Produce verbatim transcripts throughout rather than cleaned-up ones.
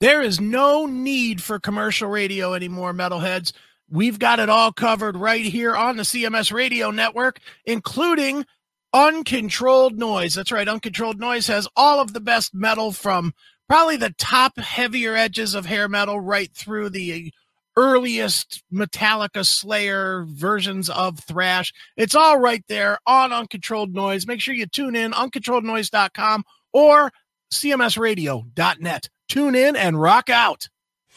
There is no need for commercial radio anymore, metalheads. We've got it all covered right here on the C M S Radio Network, including Uncontrolled Noise. That's right. Uncontrolled Noise has all of the best metal, from probably the top heavier edges of hair metal right through the earliest Metallica, Slayer versions of thrash. It's all right there on Uncontrolled Noise. Make sure you tune in, uncontrolled noise dot com or c m s radio dot net. Tune in and rock out.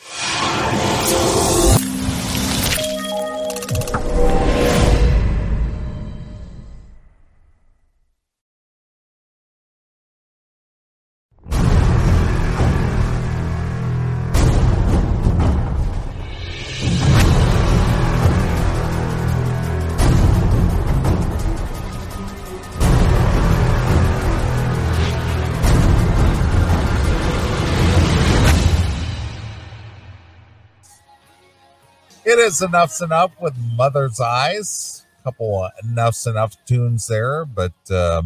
It is Enough's Enough with Mother's Eyes. A couple of Enough's Enough tunes there, but uh,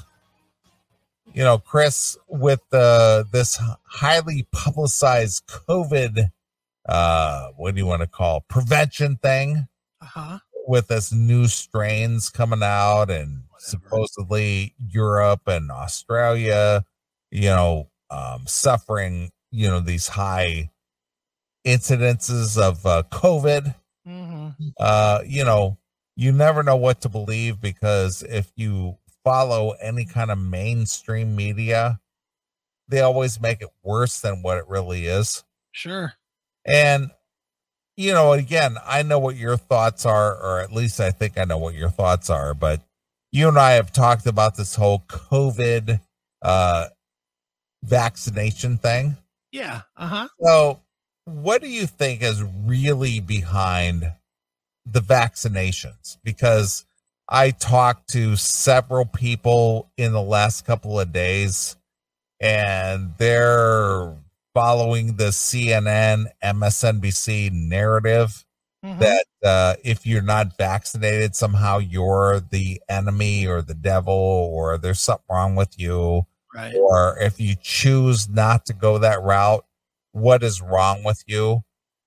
you know, Chris, with uh, this highly publicized COVID, uh, what do you want to call prevention thing? Uh-huh. With this new strains coming out, and Whatever. supposedly Europe and Australia, you know, um, suffering, you know, these high incidences of uh, COVID. Mm-hmm. Uh, you know, you never know what to believe, because if you follow any kind of mainstream media, they always make it worse than what it really is. Sure. And, you know, again, I know what your thoughts are, or at least I think I know what your thoughts are, but you and I have talked about this whole COVID uh, vaccination thing. Yeah. Uh-huh. So, what do you think is really behind the vaccinations? Because I talked to several people in the last couple of days, and they're following the C N N, M S N B C narrative mm-hmm. that uh, if you're not vaccinated, somehow you're the enemy or the devil, or there's something wrong with you. Right. Or if you choose not to go that route, what is wrong with you?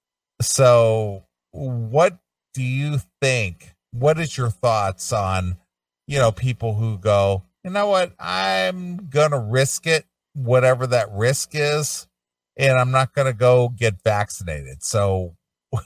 So what do you think? What is your thoughts on, you know, people who go, you know what, I'm going to risk it, whatever that risk is, and I'm not going to go get vaccinated. So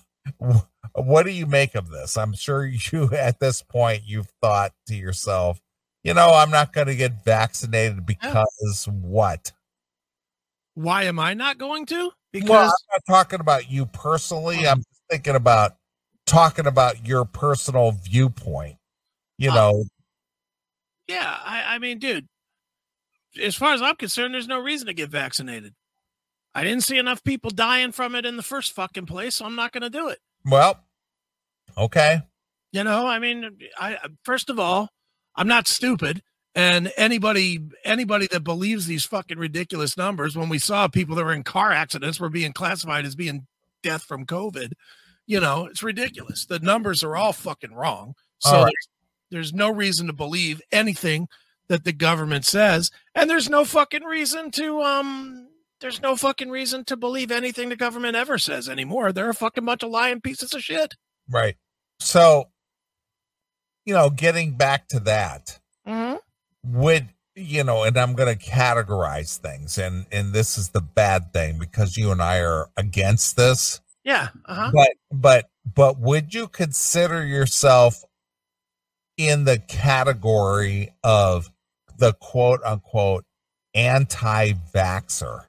what do you make of this? I'm sure you, at this point, you've thought to yourself, you know, I'm not going to get vaccinated because yeah. what? Why am I not going to? Because well, I'm not talking about you personally. I'm just thinking about talking about your personal viewpoint, you know. Um, yeah, I, I mean, dude, as far as I'm concerned, there's no reason to get vaccinated. I didn't see enough people dying from it in the first fucking place, so I'm not going to do it. Well, okay. You know, I mean, I first of all, I'm not stupid. And anybody anybody that believes these fucking ridiculous numbers, when we saw people that were in car accidents were being classified as being death from COVID, you know, it's ridiculous. The numbers are all fucking wrong. So right. there's, there's no reason to believe anything that the government says. And there's no fucking reason to, um, there's no fucking reason to believe anything the government ever says anymore. They're a fucking bunch of lying pieces of shit. Right. So, you know, getting back to that. Mm-hmm. Would, you know, and I'm going to categorize things, and, and this is the bad thing, because you and I are against this. Yeah. Uh-huh. But, but, but would you consider yourself in the category of the quote unquote anti-vaxxer?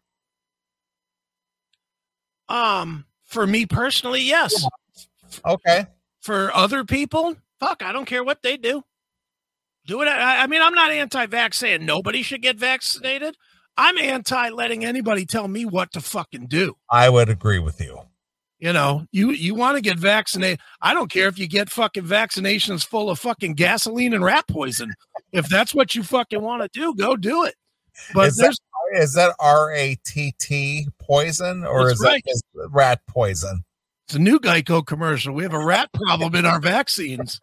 Um, for me personally, yes. Okay. For other people, fuck, I don't care what they do. Do it. I, I mean, I'm not anti-vax saying nobody should get vaccinated. I'm anti letting anybody tell me what to fucking do. I would agree with you. You know, you, you want to get vaccinated. I don't care if you get fucking vaccinations full of fucking gasoline and rat poison. If that's what you fucking want to do, go do it. But is there's that, is that R A T T poison, or is right. that just rat poison? It's a new Geico commercial. We have a rat problem in our vaccines.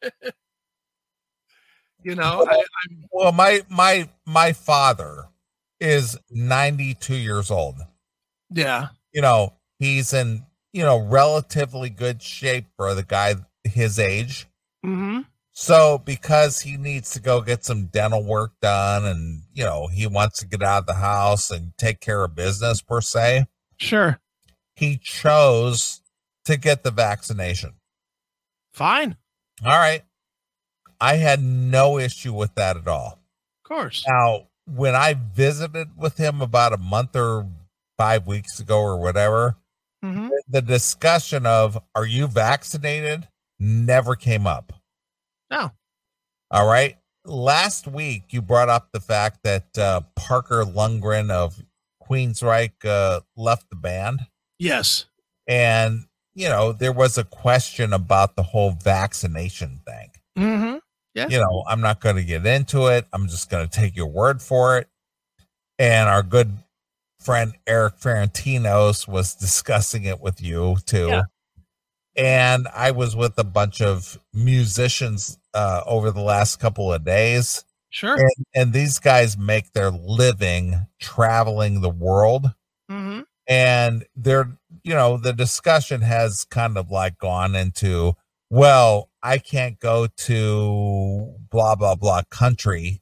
You know, I, well, my my my father is ninety-two years old. Yeah. You know, he's in, you know, relatively good shape for the guy his age. Mm-hmm. So because he needs to go get some dental work done and, you know, he wants to get out of the house and take care of business per se, Sure. he chose to get the vaccination. Fine. All right. I had no issue with that at all. Of course. Now, when I visited with him about a month or five weeks ago or whatever, Mm-hmm. the discussion of, are you vaccinated, never came up. No. All right. Last week, you brought up the fact that uh, Parker Lundgren of Queensryche uh, left the band. Yes. And, you know, there was a question about the whole vaccination thing. Mm-hmm. Yeah. You know, I'm not going to get into it. I'm just going to take your word for it. And our good friend Eric Ferentinos was discussing it with you too. Yeah. And I was with a bunch of musicians uh, over the last couple of days. Sure. And, and these guys make their living traveling the world. Mm-hmm. And they're, you know, the discussion has kind of like gone into, well, I can't go to blah, blah, blah country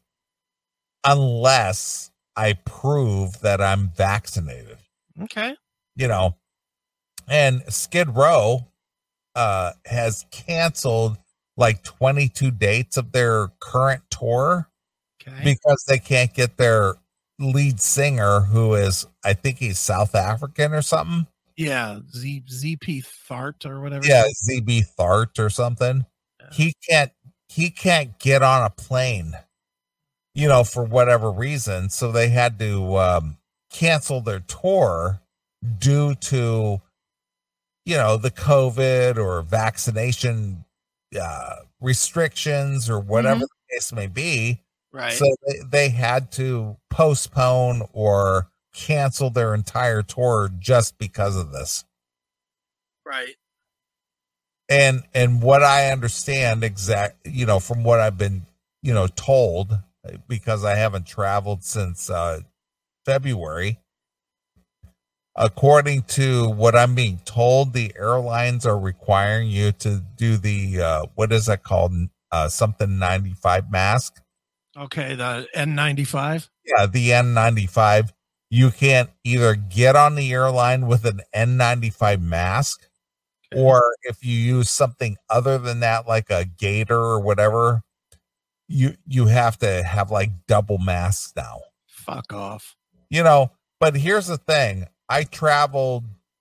unless I prove that I'm vaccinated. Okay. You know, and Skid Row uh, has canceled like twenty-two dates of their current tour Okay. because they can't get their lead singer, who is, I think he's South African or something. Yeah. Z ZP Thart or whatever. Yeah, Z B Thart or something. Yeah. He can't he can't get on a plane, you know, for whatever reason. So they had to um, cancel their tour due to, you know, the COVID or vaccination uh, restrictions or whatever Mhm. the case may be. Right. So they, they had to postpone or cancel their entire tour just because of this. Right. And and what I understand exact, you know, from what I've been, you know, told, because I haven't traveled since uh, February. According to what I'm being told, the airlines are requiring you to do the uh, what is that called? Uh, something ninety-five mask. Okay. The N ninety-five. Yeah, the N ninety-five. You can't either get on the airline with an N ninety-five mask, Okay. or if you use something other than that, like a gaiter or whatever, you you have to have like double masks now. Fuck off. You know, but here's the thing. I traveled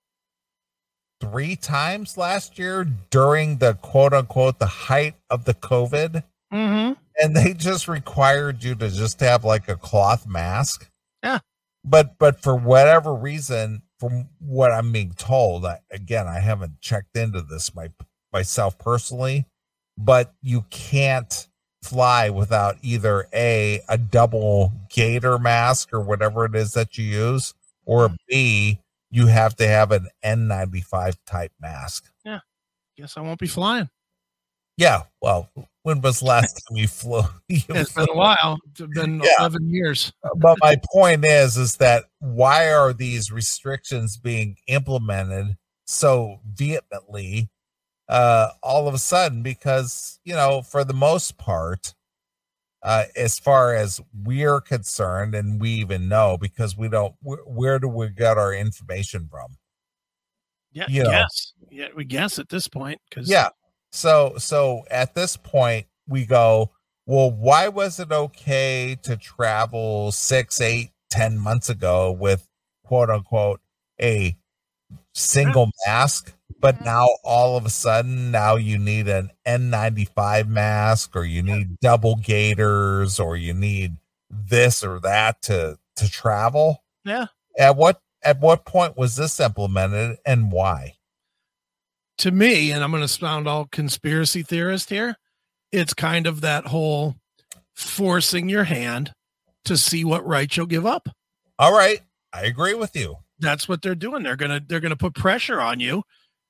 three times last year during the quote unquote the height of the COVID, Mm-hmm. and they just required you to just have like a cloth mask. Yeah. But but for whatever reason, from what I'm being told, I, again, I haven't checked into this my, myself personally, but you can't fly without either a a double gaiter mask or whatever it is that you use, or B, you have to have an N ninety-five type mask. Guess I won't be flying. Yeah. Well, when was the last time you flew? you It's flew? been a while. It's been Yeah. eleven years. But my point is, is that why are these restrictions being implemented so vehemently uh, all of a sudden? Because, you know, for the most part, uh, as far as we're concerned, and we even know because we don't, where, where do we get our information from? Yeah. You know. Guess. Yeah. We guess at this point. Cause Yeah. So, so at this point, we go, well, why was it okay to travel six, eight, ten months ago with quote unquote a single mask, but now all of a sudden now you need an N ninety-five mask, or you need double gaiters, or you need this or that to to travel? Yeah. At what at what point was this implemented, and why? To me, and I'm going to sound all conspiracy theorist here, it's kind of that whole forcing your hand to see what right you'll give up. All right, I agree with you. That's what they're doing. They're going to, they're going to put pressure on you.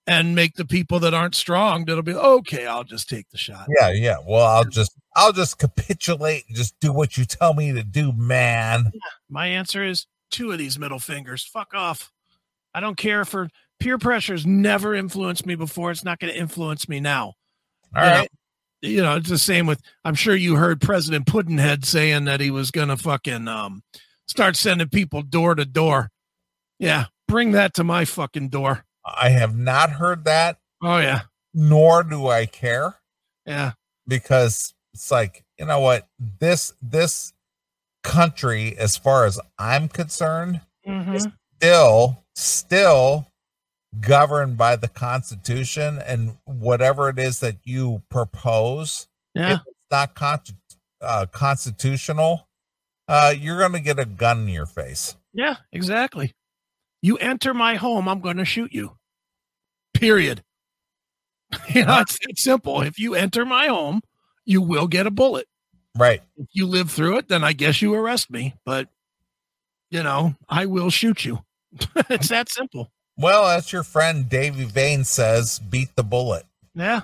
and make the people that aren't strong, that'll be okay. I'll just take the shot. Yeah, yeah. Well, I'll just I'll just capitulate and just do what you tell me to do, man. Yeah, my answer is two of these middle fingers. Fuck off. I don't care for peer pressure's never influenced me before. It's not going to influence me now. All right. You know, it's the same with, I'm sure you heard President Puddinhead saying that he was going to fucking um, start sending people door to door. Yeah. Bring that to my fucking door. I have not heard that. Oh, yeah. Nor do I care. Yeah. Because it's like, you know what? This, this country, as far as I'm concerned, mm-hmm. is still, still governed by the Constitution, and whatever it is that you propose, yeah. if it's not con- uh, constitutional, uh, you're going to get a gun in your face. Yeah, exactly. You enter my home, I'm going to shoot you. Period. You know, it's, it's simple. If you enter my home, you will get a bullet. Right. If you live through it, then I guess you arrest me. But, you know, I will shoot you. It's that simple. Well, as your friend Davey Vane says, beat the bullet. Yeah.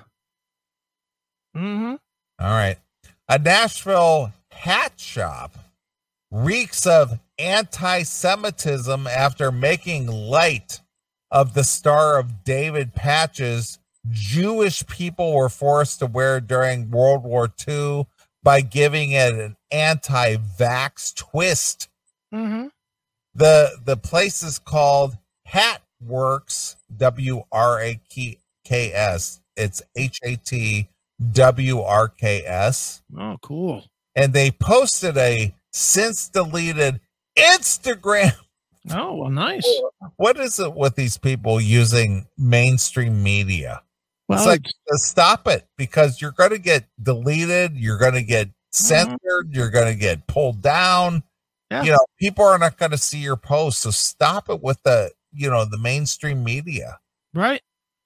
Mm-hmm. All right. A Nashville hat shop reeks of anti-Semitism after making light of the Star of David patches Jewish people were forced to wear during World War Two by giving it an anti-vax twist. Mm-hmm. The, the place is called Hat Works, W R A K S. It's H A T W R K S. Oh, cool. And they posted a since deleted Instagram. Oh, well, nice. What is it with these people using mainstream media? Well, it's like, it's, stop it, because you're going to get deleted. You're going to get censored. Mm-hmm. You're going to get pulled down. Yeah. You know, people are not going to see your post. So stop it with the, you know, the mainstream media. Right.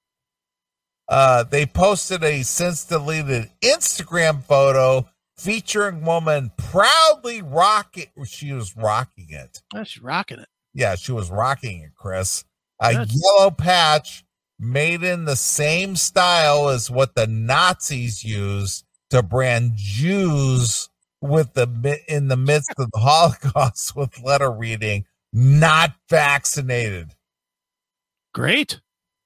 Uh, they posted a since deleted Instagram photo featuring woman proudly rocking. She was rocking it. Oh, she's rocking it. Yeah, she was rocking it, Chris. A That's- yellow patch made in the same style as what the Nazis used to brand Jews with the in the midst of the Holocaust, with letter reading "not vaccinated." Great.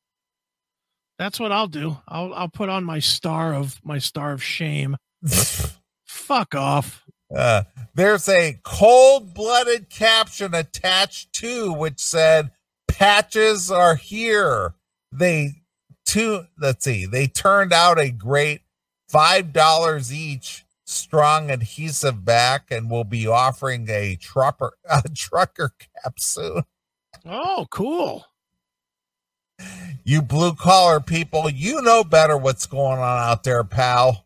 That's what I'll do. I'll I'll put on my star of my star of shame. Fuck off. Uh, there's a cold-blooded caption attached to which said, "Patches are here." They two let's see, they turned out a great five dollars each strong adhesive back and will be offering a trucker a trucker cap soon. Oh, cool. You blue collar people, you know better what's going on out there, pal.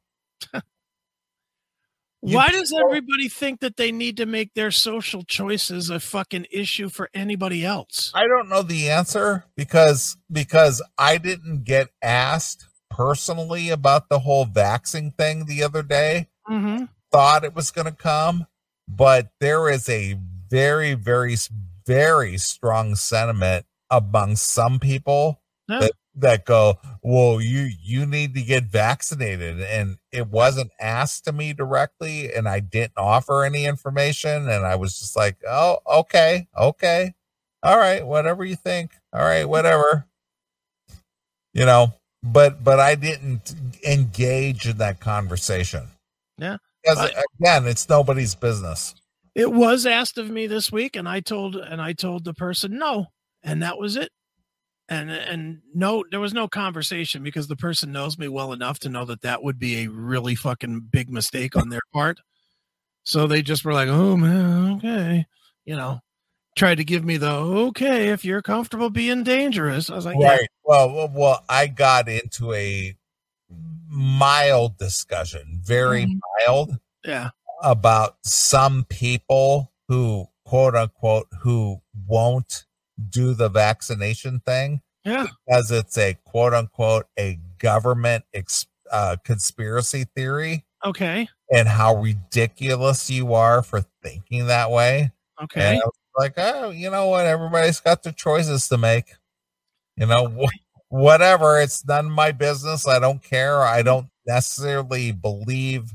Why does everybody think that they need to make their social choices a fucking issue for anybody else? I don't know the answer because because I didn't get asked personally about the whole vaxxing thing the other day. Mm-hmm. Thought it was going to come, but there is a very, very, very strong sentiment among some people yeah. that, that go, well, you, you need to get vaccinated. And it wasn't asked to me directly, and I didn't offer any information. And I was just like, oh, okay, okay. All right, whatever you think. All right, whatever. You know, but, but I didn't engage in that conversation. Yeah. Because again, it's nobody's business. It was asked of me this week, and I told and I told the person no, and that was it. And and no, there was no conversation because the person knows me well enough to know that that would be a really fucking big mistake on their part. So they just were like, "Oh man, okay," you know, tried to give me the okay if you're comfortable being dangerous. I was like, right. Yeah. Well, well, well, I got into a mild discussion, very mm-hmm. mild, yeah, about some people who quote unquote who won't do the vaccination thing, yeah, because it's a quote unquote a government ex, uh, conspiracy theory. Okay, and how ridiculous you are for thinking that way. Okay, and I was like, oh, you know what? Everybody's got their choices to make. You know, whatever. It's none of my business. I don't care. I don't necessarily believe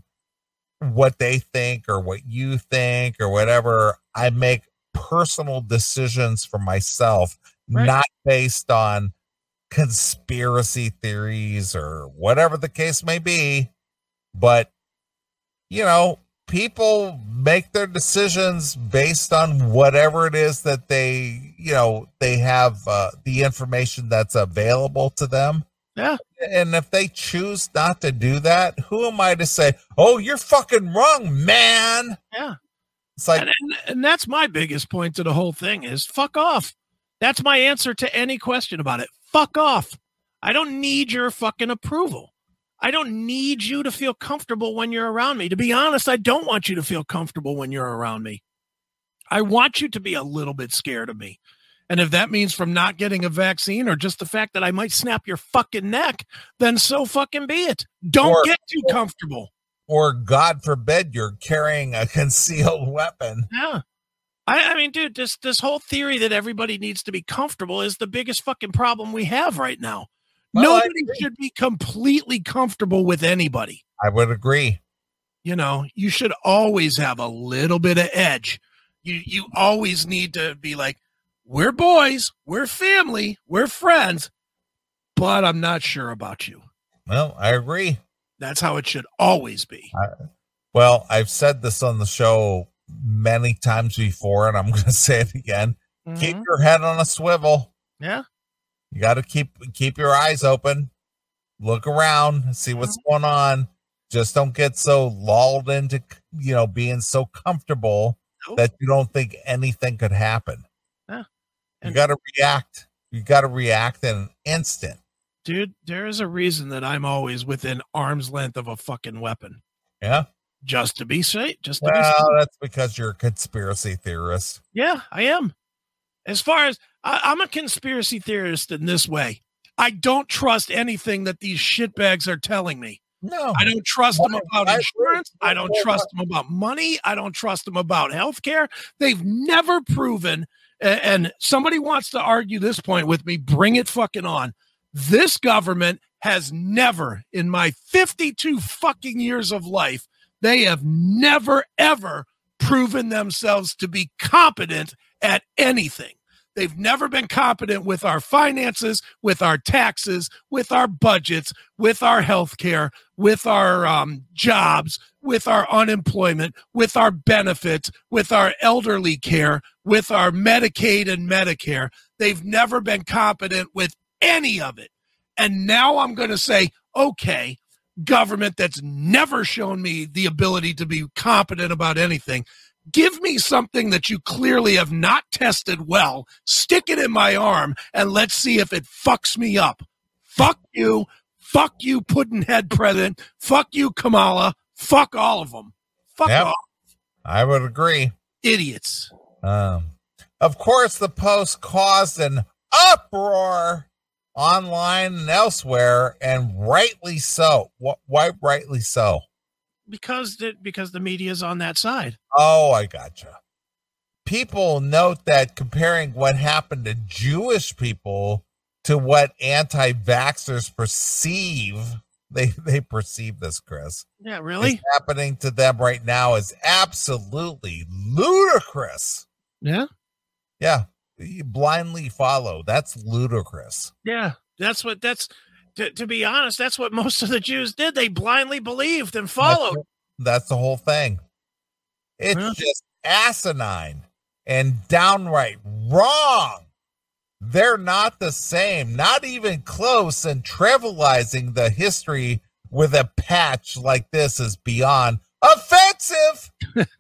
what they think or what you think or whatever. I make personal decisions for myself, right, not based on conspiracy theories or whatever the case may be. But, you know, people make their decisions based on whatever it is that they, you know, they have uh, the information that's available to them. Yeah. And if they choose not to do that, who am I to say, oh, you're fucking wrong, man? Yeah. It's like, and, and, and that's my biggest point to the whole thing is fuck off. That's my answer to any question about it. Fuck off. I don't need your fucking approval. I don't need you to feel comfortable when you're around me. To be honest, I don't want you to feel comfortable when you're around me. I want you to be a little bit scared of me. And if that means from not getting a vaccine or just the fact that I might snap your fucking neck, then so fucking be it. Don't or, get too comfortable. Or God forbid you're carrying a concealed weapon. Yeah. I, I mean, dude, this, this whole theory that everybody needs to be comfortable is the biggest fucking problem we have right now. Well, nobody should be completely comfortable with anybody. I would agree. You know, you should always have a little bit of edge. You, you always need to be like, we're boys, we're family, we're friends, but I'm not sure about you. Well, I agree. That's how it should always be. I, well, I've said this on the show many times before, and I'm going to say it again. Mm-hmm. Keep your head on a swivel. Yeah. You got to keep keep your eyes open. Look around, see what's mm-hmm. going on. Just don't get so lulled into, you know, being so comfortable nope. that you don't think anything could happen. Yeah. You got to react. You got to react in an instant. Dude, there is a reason that I'm always within arm's length of a fucking weapon. Yeah. Just to be safe. Just to well, be safe. That's because you're a conspiracy theorist. Yeah, I am. As far as I, I'm a conspiracy theorist in this way, I don't trust anything that these shitbags are telling me. No, I don't trust them about insurance. I don't trust them about money. I don't trust them about healthcare. They've never proven. And somebody wants to argue this point with me, bring it fucking on. This government has never, in my fifty-two fucking years of life, they have never, ever proven themselves to be competent at anything. They've never been competent with our finances, with our taxes, with our budgets, with our healthcare, with our um, jobs, with our unemployment, with our benefits, with our elderly care, with our Medicaid and Medicare. They've never been competent with any of it. And now I'm going to say, okay, government that's never shown me the ability to be competent about anything, give me something that you clearly have not tested well, stick it in my arm, and let's see if it fucks me up. Fuck you. Fuck you, Puddinhead President. Fuck you, Kamala. Fuck all of them. Fuck yep, off. I would agree. Idiots. Um, of course, the post caused an uproar online and elsewhere, and rightly so. Why rightly so? Because the, because the media is on that side. Oh, I gotcha. People note that comparing what happened to Jewish people to what anti-vaxxers perceive, they, they perceive this, Chris. Yeah, really? Is happening to them right now is absolutely ludicrous. Yeah? Yeah. You blindly follow. That's ludicrous. Yeah, that's what that's to, to be honest, that's what most of the Jews did. They blindly believed and followed. That's, that's the whole thing. It's yeah. just asinine and downright wrong. They're not the same, not even close, and trivializing the history with a patch like this is beyond offensive.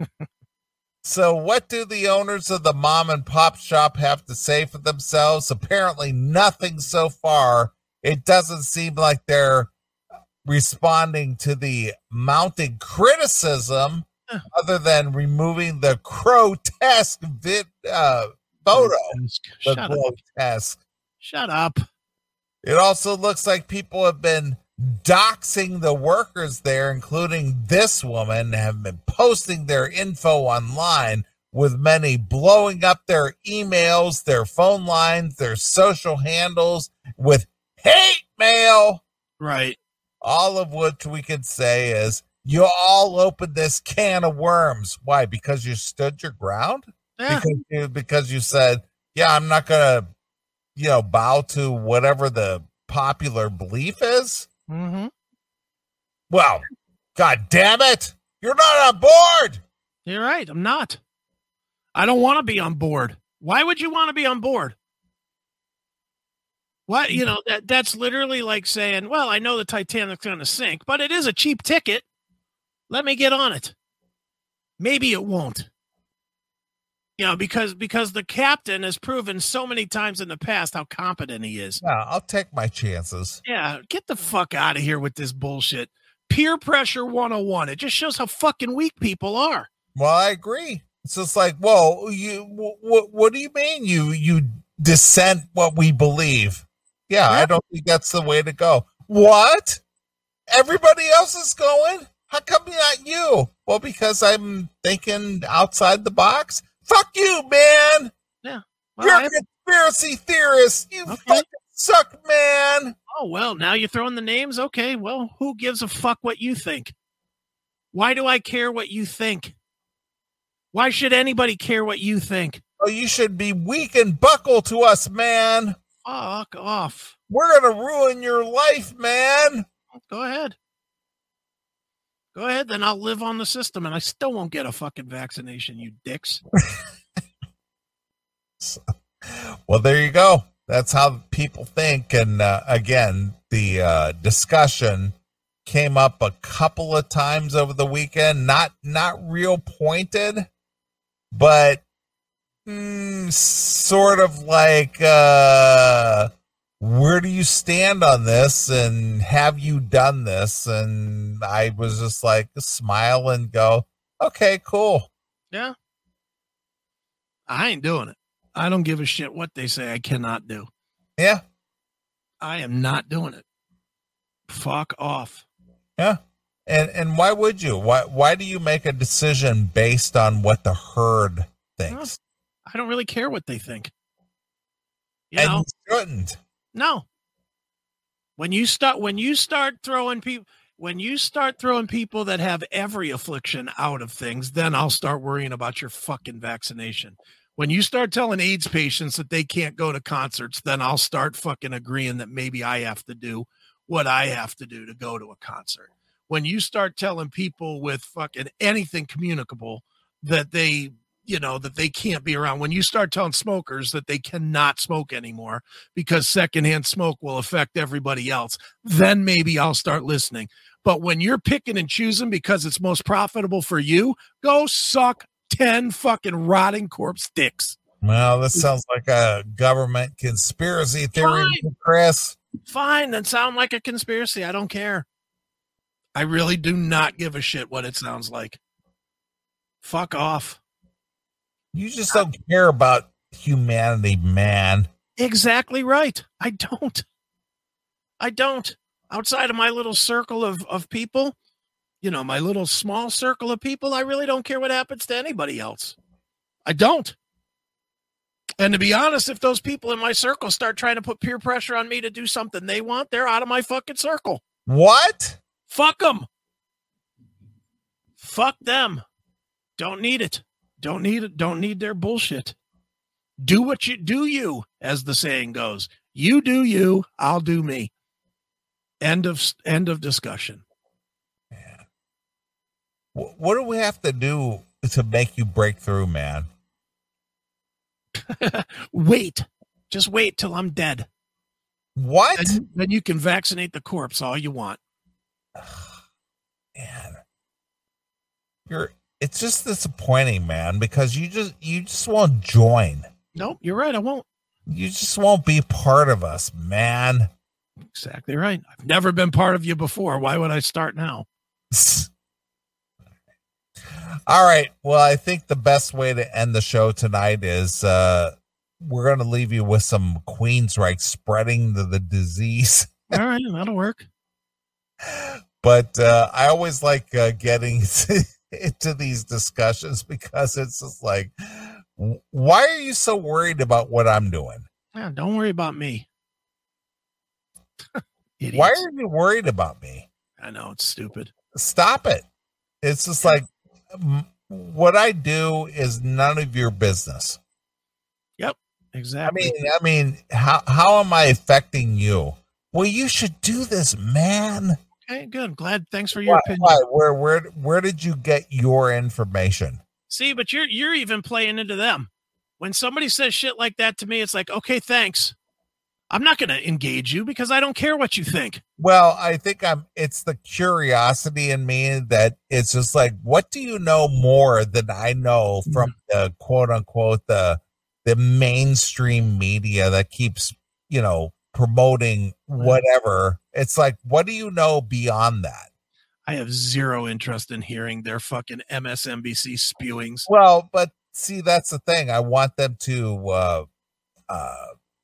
So what do the owners of the mom and pop shop have to say for themselves? Apparently nothing so far. It doesn't seem like they're responding to the mounting criticism other than removing the grotesque vid, uh, photo. Shut the up. grotesque. Shut up. It also looks like people have been doxing the workers there, including this woman, have been posting their info online, with many blowing up their emails, their phone lines, their social handles with hate mail. Right. All of which we could say is you all opened this can of worms. Why? Because you stood your ground? Yeah. Because you, because you said, yeah, I'm not going to, you know, bow to whatever the popular belief is. Mm-hmm. Well, God damn it. You're not on board. You're right. I'm not. I don't want to be on board. Why would you want to be on board? What, you know, that that's literally like saying, well, I know the Titanic's going to sink, but it is a cheap ticket. Let me get on it. Maybe it won't. You know, because because the captain has proven so many times in the past how competent he is. Yeah, I'll take my chances. Yeah, get the fuck out of here with this bullshit. Peer pressure one oh one. It just shows how fucking weak people are. Well, I agree. It's just like, well, you what what do you mean you you dissent what we believe? Yeah, I don't think that's the way to go. What? Everybody else is going? How come not you? Well, because I'm thinking outside the box. Fuck you, man. Yeah. Well, You're I a conspiracy theorist. You Okay. fucking suck, man. Oh, well, now you're throwing the names? Okay, well, who gives a fuck what you think? Why do I care what you think? Why should anybody care what you think? Oh, you should be weak and buckle to us, man. Fuck off. We're going to ruin your life, man. Go ahead. Go ahead, then I'll live on the system, and I still won't get a fucking vaccination, you dicks. Well, there you go. That's how people think. And uh, again, the uh, discussion came up a couple of times over the weekend. Not not real pointed, but mm, sort of like, uh, where do you stand on this? And have you done this? And I was just like, smile and go, okay, cool. Yeah. I ain't doing it. I don't give a shit what they say I cannot do. Yeah. I am not doing it. Fuck off. Yeah. And and why would you? Why why do you make a decision based on what the herd thinks? I don't really care what they think. You and know? you shouldn't. No. When you start when you start throwing people when you start throwing people that have every affliction out of things, then I'll start worrying about your fucking vaccination. When you start telling AIDS patients that they can't go to concerts, then I'll start fucking agreeing that maybe I have to do what I have to do to go to a concert. When you start telling people with fucking anything communicable that they, you know, that they can't be around, when you start telling smokers that they cannot smoke anymore because secondhand smoke will affect everybody else, then maybe I'll start listening. But when you're picking and choosing because it's most profitable for you, go suck ten fucking rotting corpse dicks. Well, this sounds like a government conspiracy theory, Fine. Chris. Fine, then sound like a conspiracy. I don't care. I really do not give a shit what it sounds like. Fuck off. You just don't care about humanity, man. Exactly right. I don't. I don't. Outside of my little circle of, of people, you know, my little small circle of people, I really don't care what happens to anybody else. I don't. And to be honest, if those people in my circle start trying to put peer pressure on me to do something they want, they're out of my fucking circle. What? Fuck them. Fuck them. Don't need it. Don't need it. Don't need their bullshit. Do what you do, you, as the saying goes. You do you, I'll do me. End of end of discussion. Man. What do we have to do to make you break through, man? Wait. Just wait till I'm dead. What? Then, then you can vaccinate the corpse all you want. Man. You're it's just disappointing, man, because you just you just won't join. Nope, you're right, I won't. You just won't be part of us, man. Exactly right. I've never been part of you before. Why would I start now? All right. Well, I think the best way to end the show tonight is uh, we're going to leave you with some Queensryche spreading the, the disease. All right, that'll work. But uh, I always like uh, getting to, into these discussions because it's just like, why are you so worried about what I'm doing? Yeah, don't worry about me. Idiots. Why are you worried about me? I know, it's stupid. Stop it. It's just like m- what I do is none of your business. Yep, exactly. I mean, I mean, how how am I affecting you? Well, you should do this, man. Okay, good. Glad. Thanks for your Why, opinion. why? Where where where did you get your information? See, but you're you're even playing into them. When somebody says shit like that to me, it's like, okay, thanks. I'm not going to engage you because I don't care what you think. Well, I think I'm. It's the curiosity in me that it's just like, what do you know more than I know from the quote unquote the the mainstream media that keeps, you know, promoting whatever? It's like, what do you know beyond that? I have zero interest in hearing their fucking M S N B C spewings. Well, but see, that's the thing. I want them to uh, uh,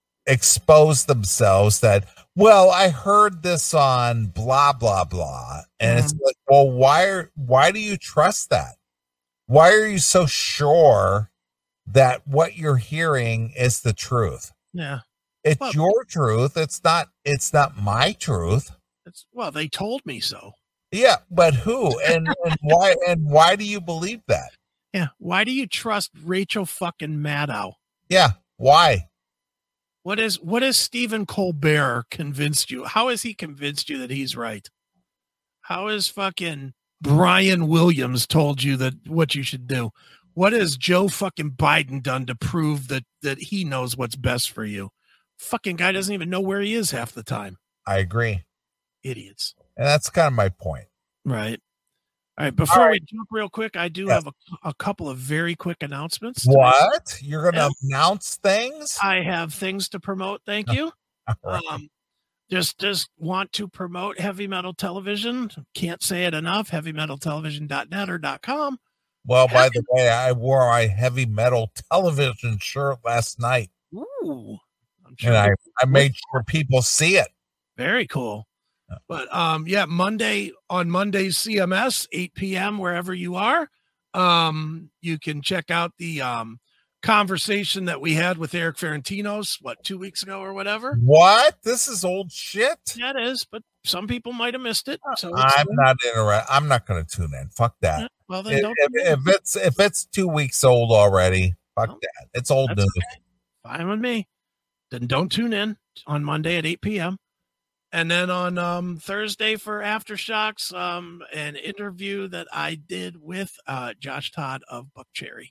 expose themselves that, well, I heard this on blah, blah, blah. And mm-hmm. It's like, well, why are, why do you trust that? Why are you so sure that what you're hearing is the truth? Yeah. It's well, your truth. It's not, it's not my truth. It's, well, they told me so. Yeah, but who and, and why and why do you believe that? Yeah, why do you trust Rachel fucking Maddow? Yeah, why? What is what has Stephen Colbert convinced you? How has he convinced you that he's right? How has fucking Brian Williams told you that what you should do? What has Joe fucking Biden done to prove that that he knows what's best for you? Fucking guy doesn't even know where he is half the time. I agree. Idiots. And that's kind of my point. Right. All right. Before All right. we jump real quick, I do yeah. have a, a couple of very quick announcements. What? Tonight. You're going to yeah. announce things? I have things to promote. Thank you. Right. Um, just, just want to promote Heavy Metal Television. Can't say it enough. heavy metal television dot net or .com. Well, by the way, I wore my Heavy Metal Television shirt last night. Ooh. I'm sure and I, I made sure people see it. Very cool. But um, yeah, Monday on Monday's C M S, eight p.m. wherever you are, um, you can check out the um, conversation that we had with Eric Ferentinos, what, two weeks ago or whatever. What? This is old shit. Yeah, it is, but some people might have missed it. So I'm not interested. I'm not going to tune in. Fuck that. Yeah, well, then if, don't if, if it's if it's two weeks old already, fuck well, that. It's old news. Okay. Fine with me. Then don't tune in on Monday at eight p.m. And then on um, Thursday for Aftershocks, um, an interview that I did with uh, Josh Todd of Buck Cherry.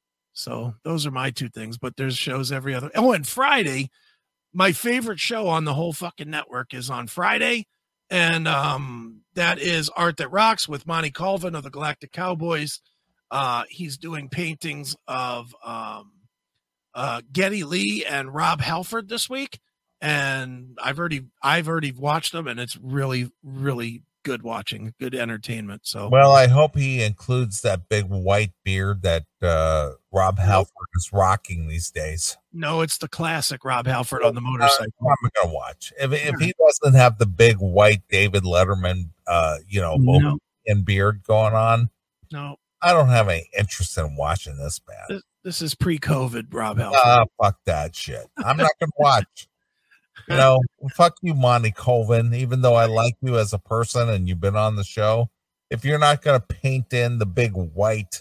So those are my two things, but there's shows every other. Oh, and Friday, my favorite show on the whole fucking network is on Friday. And um, that is Art That Rocks with Monty Colvin of the Galactic Cowboys. Uh, he's doing paintings of um, uh, Geddy Lee and Rob Halford this week. And I've already, I've already watched them, and it's really, really good watching, good entertainment. So, well, I hope he includes that big white beard that uh, Rob Halford is rocking these days. No, it's the classic Rob Halford on the motorcycle. Uh, I'm gonna watch. If if he doesn't have the big white David Letterman, uh, you know, no. and beard going on, no, I don't have any interest in watching this, man. This, this is pre-COVID, Rob Halford. Ah, uh, fuck that shit. I'm not gonna watch. You know, fuck you, Monty Colvin, even though I like you as a person and you've been on the show. If you're not going to paint in the big white,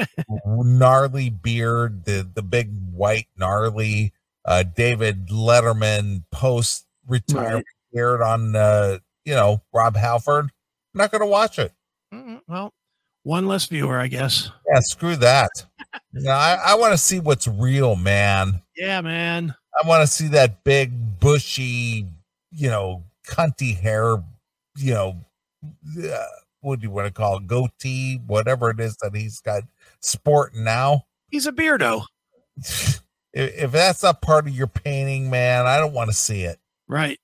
gnarly beard, the, the big white, gnarly uh, David Letterman post-retirement right. beard on, uh, you know, Rob Halford, I'm not going to watch it. Mm-hmm. Well, one less viewer, I guess. Yeah, screw that. You know, I, I want to see what's real, man. Yeah, man. I want to see that big, bushy, you know, cunty hair, you know, uh, what do you want to call it? Goatee, whatever it is that he's got sporting now. He's a beardo. If, if that's not part of your painting, man, I don't want to see it. Right.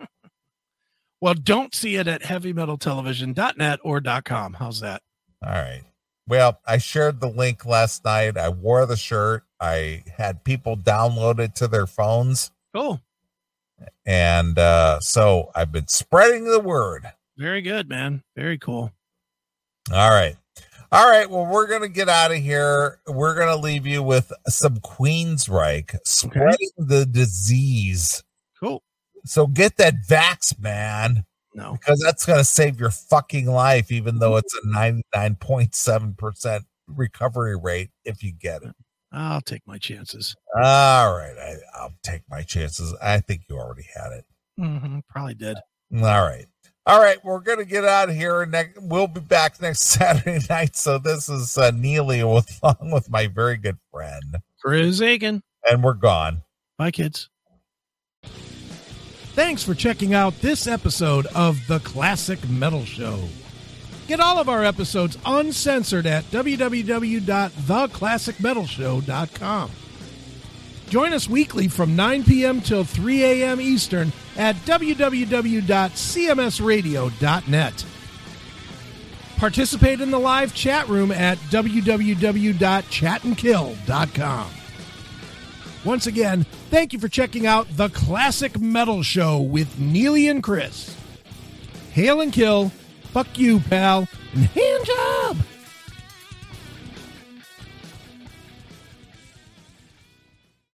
Well, don't see it at heavy metal television dot net or .com. How's that? All right. Well, I shared the link last night. I wore the shirt. I had people download it to their phones. Cool. And uh, so I've been spreading the word. Very good, man. Very cool. All right. All right. Well, we're going to get out of here. We're going to leave you with some Queensryche, Spreading okay. the Disease. Cool. So get that vax, man. No. Because that's going to save your fucking life, even though it's a ninety-nine point seven percent recovery rate if you get it. I'll take my chances. All right. I, I'll take my chances. I think you already had it. Mm-hmm, probably did. All right. All right. We're going to get out of here. Next, we'll be back next Saturday night. So this is uh, Neely with, along with my very good friend, Chris Aiken. And we're gone. Bye, kids. Thanks for checking out this episode of The Classic Metal Show. Get all of our episodes uncensored at w w w dot the classic metal show dot com. Join us weekly from nine p.m. till three a.m. Eastern at w w w dot c m s radio dot net. Participate in the live chat room at w w w dot chat and kill dot com. Once again, thank you for checking out The Classic Metal Show with Neely and Chris. Hail and kill. Fuck you, pal. And hand